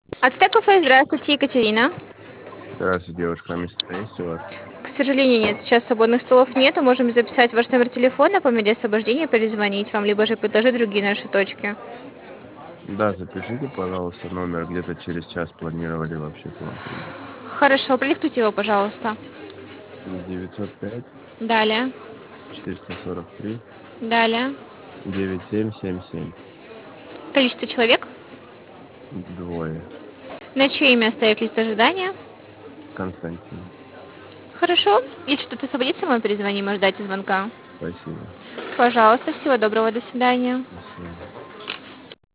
Ацтек кафе, здравствуйте, Екатерина. Здравствуйте, девушка. А место есть у вас? К сожалению, нет, сейчас свободных столов нету. Можем записать ваш номер телефона, по мере освобождения перезвонить вам, либо же предложить другие наши точки. Да, запишите, пожалуйста, номер. Где-то через час планировали вообще к вам прийти. Хорошо, продиктуйте его, пожалуйста. 905 Далее, 443 далее. 9777. Количество человек. Двое. На чье имя оставить лист ожидания? Константин. Хорошо. Если что-то освободится, мы перезвоним и ждать звонка. Спасибо. Пожалуйста, всего доброго, до свидания. До свидания.